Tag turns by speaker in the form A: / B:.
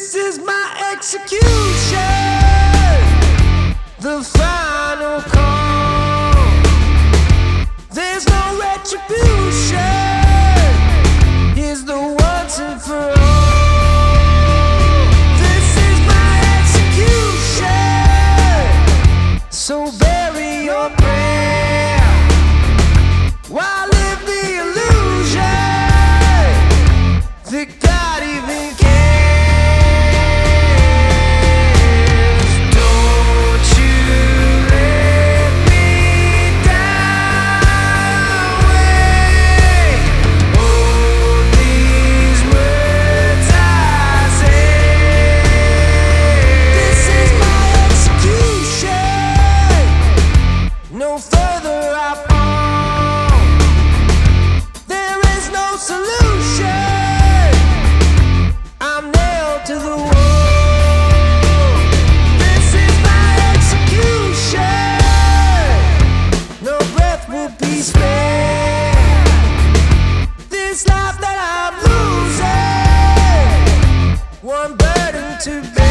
A: This is my execution, the final call. There's no retribution. Here's the once and for all. This is my execution, so bury your prayer while live the illusion that God even cares. Don't you let me down. Wait, hold these words I say. This is my execution. No further I fall. There is no solution. I'm nailed to the wall. This is my execution. No breath will be spared. This life that I'm losing, one burden to bear.